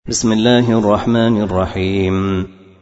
بسم الله الرحمن الرحيم.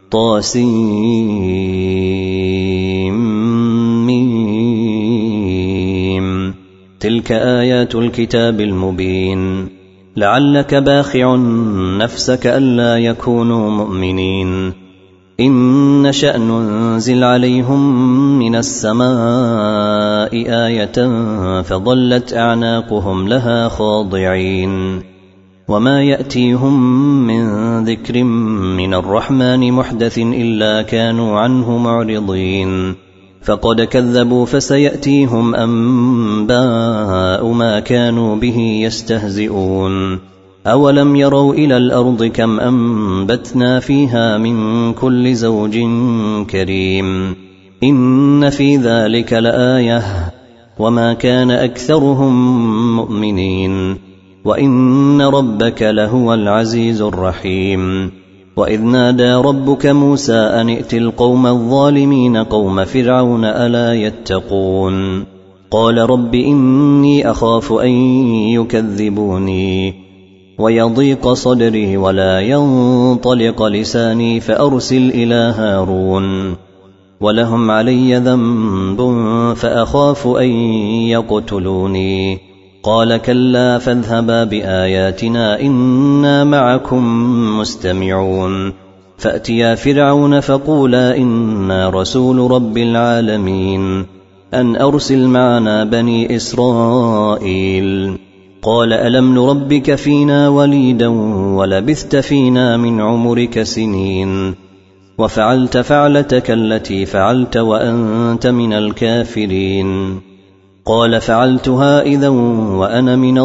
طاسيم. تلك آيات الكتاب المبين. لعلك باخع نفسك ألا يكونوا مؤمنين. إن نشأ ننزل عليهم من السماء آية فظلت أعناقهم لها خاضعين. وما يأتيهم من ذكر من الرحمن محدث إلا كانوا عنه معرضين. فقد كذبوا فسيأتيهم أنباء ما كانوا به يستهزئون. أولم يروا إلى الأرض كم أنبتنا فيها من كل زوج كريم. إن في ذلك لآية وما كان أكثرهم مؤمنين. وإن ربك لهو العزيز الرحيم. وإذ نادى ربك موسى أن ائت القوم الظالمين قوم فرعون ألا يتقون. قال رب إني أخاف أن يكذبوني ويضيق صدري ولا ينطلق لساني فأرسل إلى هارون ولهم علي ذنب فأخاف أن يقتلوني. قال كلا فاذهبا بآياتنا إنا معكم مستمعون. فأتيا فرعون فقولا إنا رسول رب العالمين أن أرسل معنا بني إسرائيل. قال ألم نربك فينا وليدا ولبثت فينا من عمرك سنين وفعلت فعلتك التي فعلت وأنت من الكافرين. قال فعلتها إذا وأنا من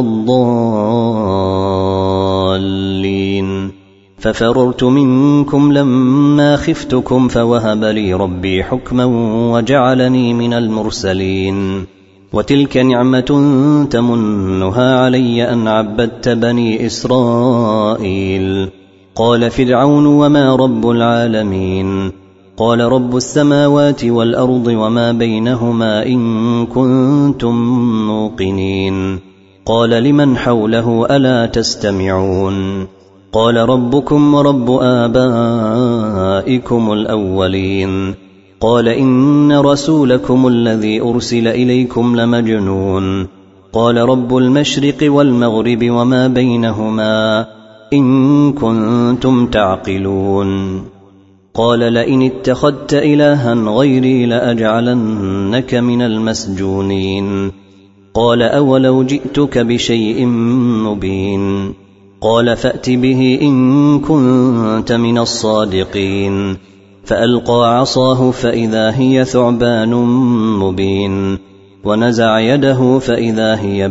الضالين. ففررت منكم لما خفتكم فوهب لي ربي حكما وجعلني من المرسلين. وتلك نعمة تمنها علي أن عبدت بني إسرائيل. قال فرعون وما رب العالمين. قال رب السماوات والأرض وما بينهما إن كنتم موقنين. قال لمن حوله ألا تستمعون. قال ربكم ورب آبائكم الأولين. قال إن رسولكم الذي أرسل إليكم لمجنون. قال رب المشرق والمغرب وما بينهما إن كنتم تعقلون. قال لئن اتخذت إلها غيري لأجعلنك من المسجونين. قال أولو جئتك بشيء مبين. قال فأت به إن كنت من الصادقين. فألقى عصاه فإذا هي ثعبان مبين. ونزع يده فإذا هي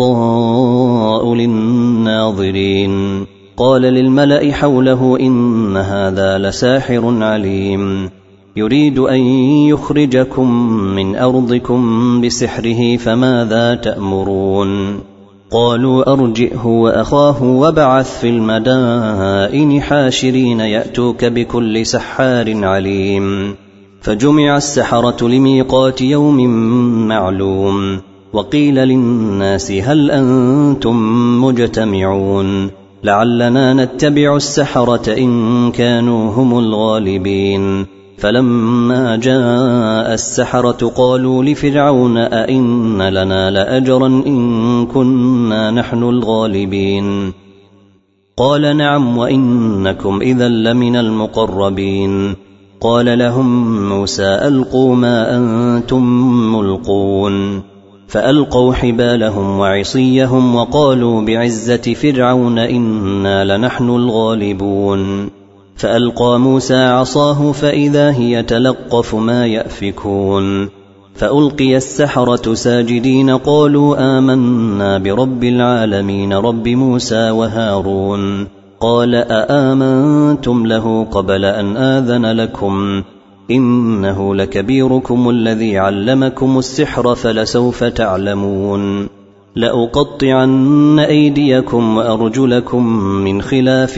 بيضاء للناظرين. قال للملأ حوله إن هذا لساحر عليم يريد أن يخرجكم من أرضكم بسحره فماذا تأمرون. قالوا أرجئه وأخاه وابعث في المدائن حاشرين يأتوك بكل سحار عليم. فجمع السحرة لميقات يوم معلوم. وقيل للناس هل أنتم مجتمعون لعلنا نتبع السحرة إن كانوا هم الغالبين. فلما جاء السحرة قالوا لفرعون أئن لنا لأجرا إن كنا نحن الغالبين. قال نعم وإنكم إذا لمن المقربين. قال لهم موسى ألقوا ما أنتم ملقون. فألقوا حبالهم وعصيهم وقالوا بعزة فرعون إنا لنحن الغالبون. فألقى موسى عصاه فإذا هي تلقف ما يأفكون. فألقي السحرة ساجدين قالوا آمنا برب العالمين رب موسى وهارون. قال أآمنتم له قبل أن آذن لكم إنه لكبيركم الذي علمكم السحر فلسوف تعلمون. لأقطعن أيديكم وأرجلكم من خلاف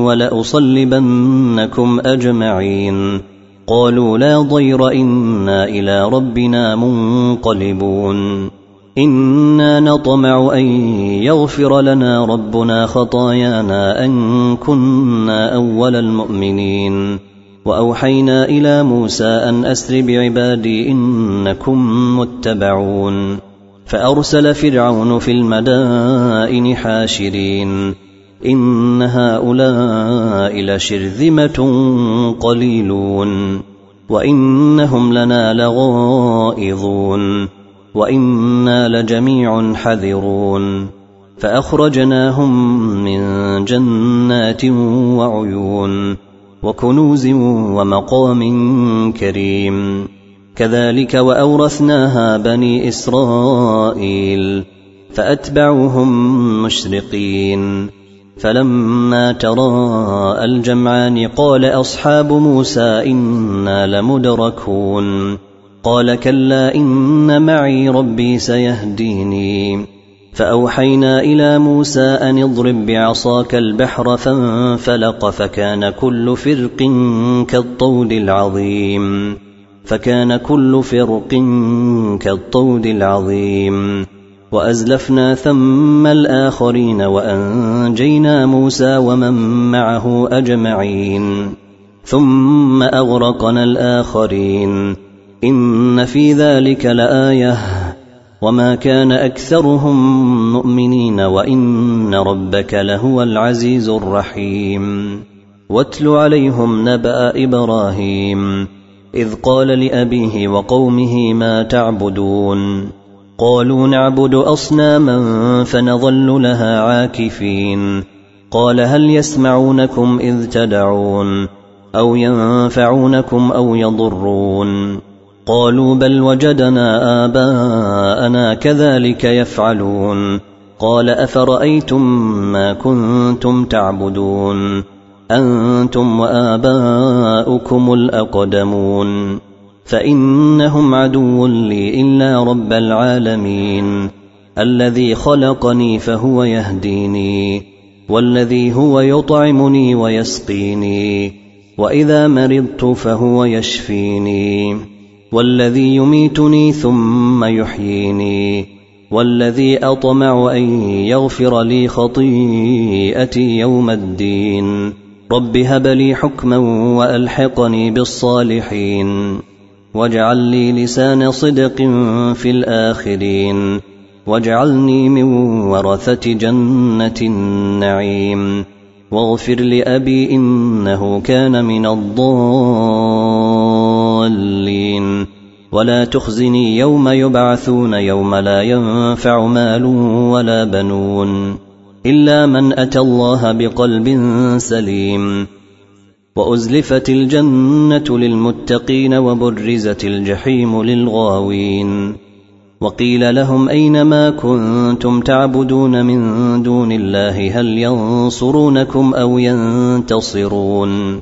ولأصلبنكم أجمعين. قالوا لا ضير إنا إلى ربنا منقلبون. إنا نطمع أن يغفر لنا ربنا خطايانا أن كنا أول المؤمنين وأوحينا إلى موسى أن أسر بعبادي إنكم متبعون فأرسل فرعون في المدائن حاشرين إن هؤلاء لشرذمة قليلون وإنهم لنا لغائظون وإنا لجميع حذرون فأخرجناهم من جنات وعيون وكنوز ومقام كريم كذلك وأورثناها بني إسرائيل فأتبعوهم مشرقين فلما تراءى الجمعان قال أصحاب موسى إنا لمدركون قال كلا إن معي ربي سيهديني فأوحينا إلى موسى أن اضرب بعصاك البحر فانفلق فكان كل فرق كالطود العظيم وأزلفنا ثم الآخرين وأنجينا موسى ومن معه أجمعين ثم أغرقنا الآخرين إن في ذلك لآية وما كان أكثرهم مؤمنين وإن ربك لهو العزيز الرحيم واتل عليهم نبأ إبراهيم إذ قال لأبيه وقومه ما تعبدون قالوا نعبد أصناما فنظل لها عاكفين قال هل يسمعونكم إذ تدعون أو ينفعونكم أو يضرون قالوا بل وجدنا آباءنا كذلك يفعلون قال أفرأيتم ما كنتم تعبدون أنتم وآباؤكم الأقدمون فإنهم عدو لي إلا رب العالمين الذي خلقني فهو يهديني والذي هو يطعمني ويسقيني وإذا مرضت فهو يشفيني والذي يميتني ثم يحييني والذي أطمع أن يغفر لي خطيئتي يوم الدين رب هب لي حكما وألحقني بالصالحين واجعل لي لسان صدق في الآخرين واجعلني من ورثة جنة النعيم واغفر لأبي إنه كان من الضالين ولا تخزني يوم يبعثون يوم لا ينفع مال ولا بنون إلا من أتى الله بقلب سليم وأزلفت الجنة للمتقين وبرزت الجحيم للغاوين وقيل لهم أين ما كنتم تعبدون من دون الله هل ينصرونكم أو ينتصرون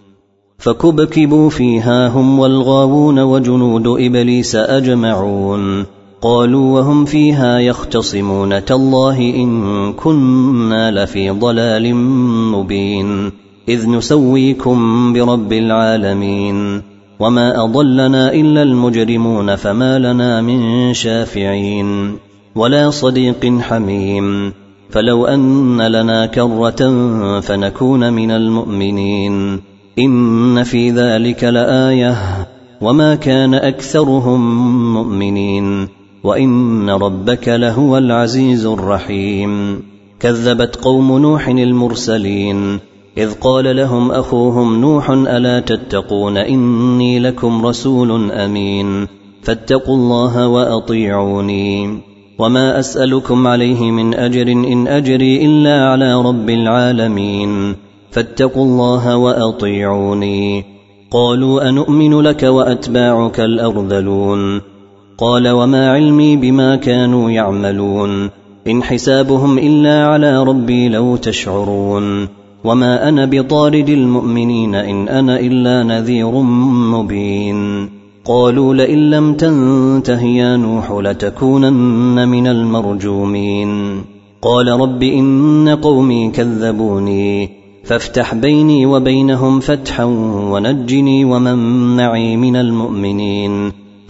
فكبكبوا فيها هم والغاوون وجنود إبليس أجمعون قالوا وهم فيها يختصمون تالله إن كنا لفي ضلال مبين إذ نسويكم برب العالمين وما أضلنا إلا المجرمون فما لنا من شافعين ولا صديق حميم فلو أن لنا كرة فنكون من المؤمنين إن في ذلك لآية وما كان أكثرهم مؤمنين وإن ربك لهو العزيز الرحيم كذبت قوم نوح المرسلين إذ قال لهم أخوهم نوح ألا تتقون إني لكم رسول أمين فاتقوا الله وأطيعوني وما أسألكم عليه من أجر إن أجري إلا على رب العالمين فاتقوا الله وأطيعوني قالوا أنؤمن لك وأتباعك الأرذلون قال وما علمي بما كانوا يعملون إن حسابهم إلا على ربي لو تشعرون وما أنا بطارد المؤمنين إن أنا إلا نذير مبين قالوا لئن لم تنته يا نوح لتكونن من المرجومين قال رب إن قومي كذبوني فافتح بيني وبينهم فتحا ونجني ومن معي من المؤمنين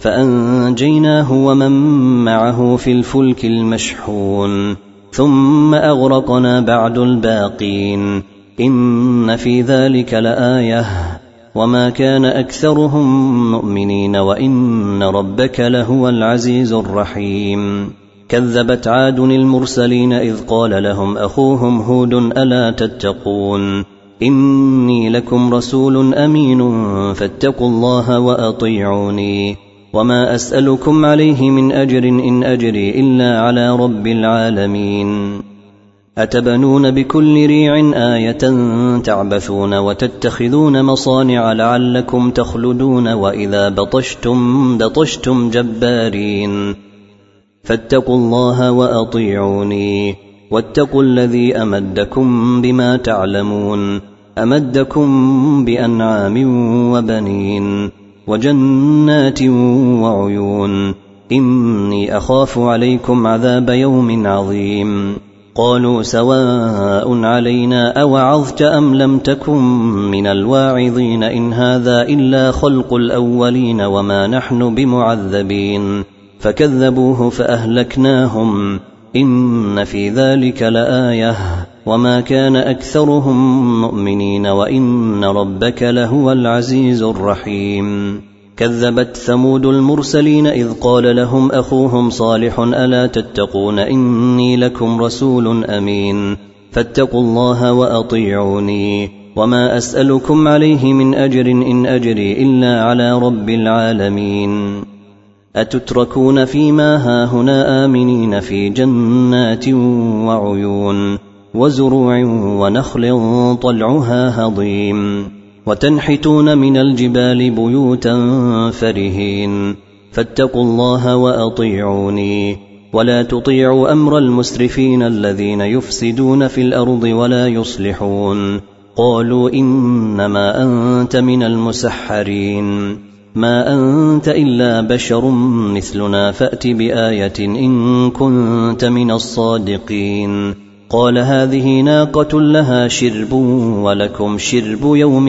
فأنجيناه ومن معه في الفلك المشحون ثم أغرقنا بعد الباقين إن في ذلك لآية وما كان أكثرهم مؤمنين وإن ربك لهو العزيز الرحيم كذبت عاد المرسلين إذ قال لهم أخوهم هود ألا تتقون إني لكم رسول أمين فاتقوا الله وأطيعوني وما أسألكم عليه من أجر إن أجري إلا على رب العالمين أتبنون بكل ريع آية تعبثون وتتخذون مصانع لعلكم تخلدون وإذا بطشتم جبارين فاتقوا الله وأطيعوني واتقوا الذي أمدكم بما تعلمون أمدكم بأنعام وبنين وجنات وعيون إني أخاف عليكم عذاب يوم عظيم قالوا سواء علينا أوعظت أم لم تكن من الواعظين إن هذا إلا خلق الأولين وما نحن بمعذبين فكذبوه فأهلكناهم إن في ذلك لآية وما كان أكثرهم مؤمنين وإن ربك لهو العزيز الرحيم كذبت ثمود المرسلين إذ قال لهم أخوهم صالح ألا تتقون إني لكم رسول أمين فاتقوا الله وأطيعوني وما أسألكم عليه من أجر إن أجري إلا على رب العالمين أتتركون فيما هاهنا آمنين في جنات وعيون وزروع ونخل طلعها هضيم وتنحتون من الجبال بيوتا فرهين فاتقوا الله وأطيعوني ولا تطيعوا أمر المسرفين الذين يفسدون في الأرض ولا يصلحون قالوا إنما أنت من المسحرين ما أنت إلا بشر مثلنا فأت بآية إن كنت من الصادقين قال هذه ناقة لها شرب ولكم شرب يوم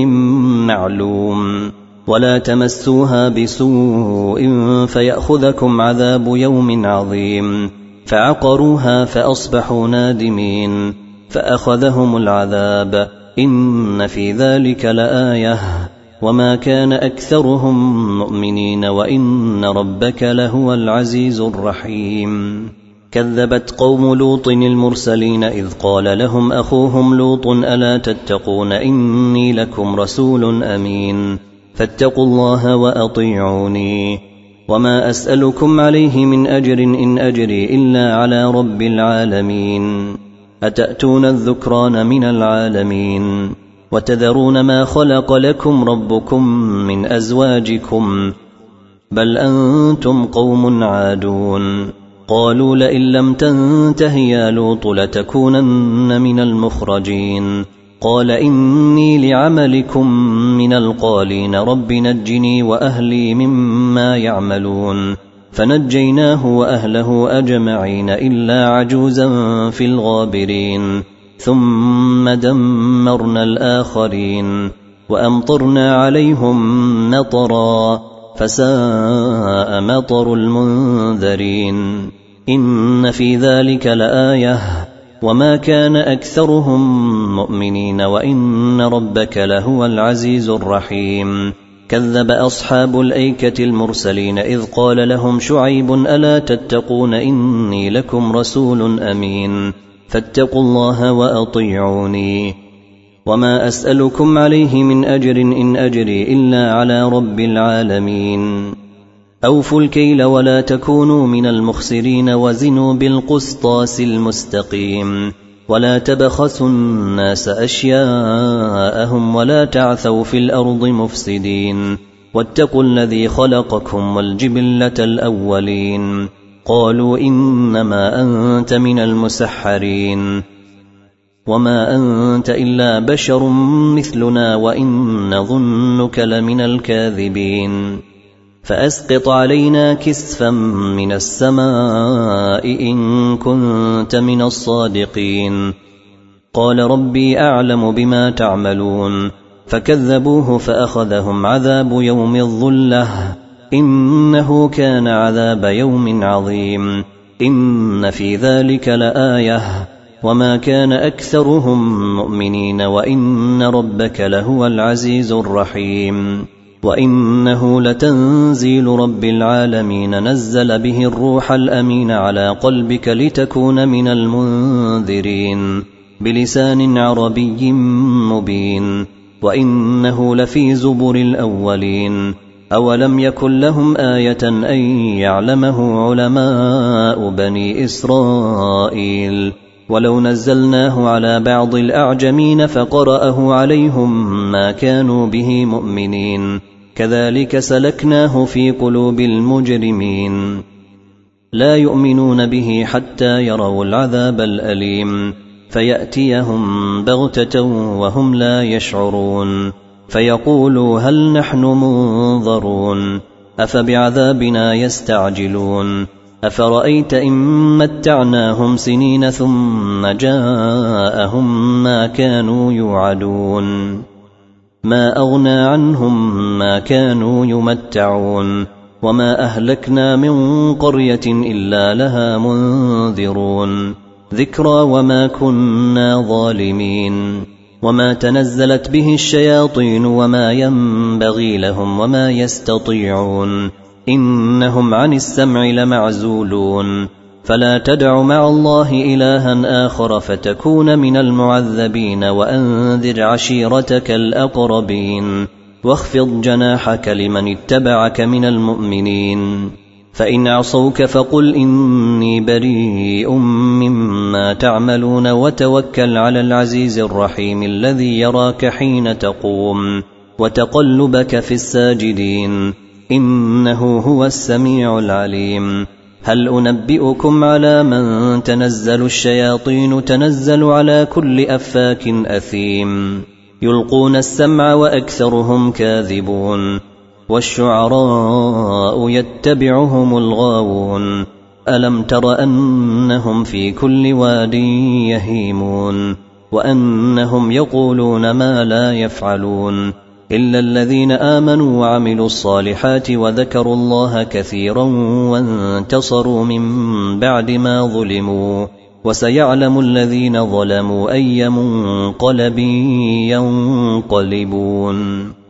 معلوم ولا تمسوها بسوء فيأخذكم عذاب يوم عظيم فعقروها فأصبحوا نادمين فأخذهم العذاب إن في ذلك لآية وما كان أكثرهم مؤمنين وإن ربك لهو العزيز الرحيم كذبت قوم لوط المرسلين إذ قال لهم أخوهم لوط ألا تتقون إني لكم رسول أمين فاتقوا الله وأطيعوني وما أسألكم عليه من أجر إن أجري إلا على رب العالمين أتأتون الذكران من العالمين وتذرون ما خلق لكم ربكم من أزواجكم بل أنتم قوم عادون قالوا لئن لم تنته يا لوط لتكونن من المخرجين قال إني لعملكم من القالين رب نجني وأهلي مما يعملون فنجيناه وأهله أجمعين إلا عجوزا في الغابرين ثم دمرنا الآخرين وأمطرنا عليهم مطرا فساء مطر المنذرين إن في ذلك لآية وما كان أكثرهم مؤمنين وإن ربك لهو العزيز الرحيم كذب أصحاب الأيكة المرسلين إذ قال لهم شعيب ألا تتقون إني لكم رسول أمين فاتقوا الله وأطيعوني وما أسألكم عليه من أجر إن أجري إلا على رب العالمين أوفوا الكيل ولا تكونوا من المخسرين وزنوا بالقسطاس المستقيم ولا تبخسوا الناس أشياءهم ولا تعثوا في الأرض مفسدين واتقوا الذي خلقكم والجبلة الأولين قالوا إنما أنت من المسحرين وما أنت إلا بشر مثلنا وإن نظنك لمن الكاذبين فأسقط علينا كسفا من السماء إن كنت من الصادقين قال ربي أعلم بما تعملون فكذبوه فأخذهم عذاب يوم الظلة إنه كان عذاب يوم عظيم إن في ذلك لآية وما كان أكثرهم مؤمنين وإن ربك لهو العزيز الرحيم وإنه لتنزيل رب العالمين نزل به الروح الأمين على قلبك لتكون من المنذرين بلسان عربي مبين وإنه لفي زبر الأولين أولم يكن لهم آية أن يعلمه علماء بني إسرائيل ولو نزلناه على بعض الأعجمين فقرأه عليهم ما كانوا به مؤمنين كذلك سلكناه في قلوب المجرمين لا يؤمنون به حتى يروا العذاب الأليم فيأتيهم بغتة وهم لا يشعرون فيقولوا هل نحن منظرون أفبعذابنا يستعجلون أفرأيت إن متعناهم سنين ثم جاءهم ما كانوا يوعدون ما أغنى عنهم ما كانوا يمتعون وما أهلكنا من قرية إلا لها منذرون ذكرى وما كنا ظالمين وما تنزلت به الشياطين وما ينبغي لهم وما يستطيعون إنهم عن السمع لمعزولون فلا تدع مع الله إلها آخر فتكون من المعذبين وأنذر عشيرتك الأقربين واخفض جناحك لمن اتبعك من المؤمنين فإن عصوك فقل إني بريء مما تعملون وتوكل على العزيز الرحيم الذي يراك حين تقوم وتقلبك في الساجدين إنه هو السميع العليم هل أنبئكم على من تنزل الشياطين تنزل على كل أفاك أثيم يلقون السمع وأكثرهم كاذبون والشعراء يتبعهم الغاوون ألم تر أنهم في كل واد يهيمون وأنهم يقولون ما لا يفعلون إلا الذين آمنوا وعملوا الصالحات وذكروا الله كثيرا وانتصروا من بعد ما ظلموا وسيعلم الذين ظلموا أي منقلب ينقلبون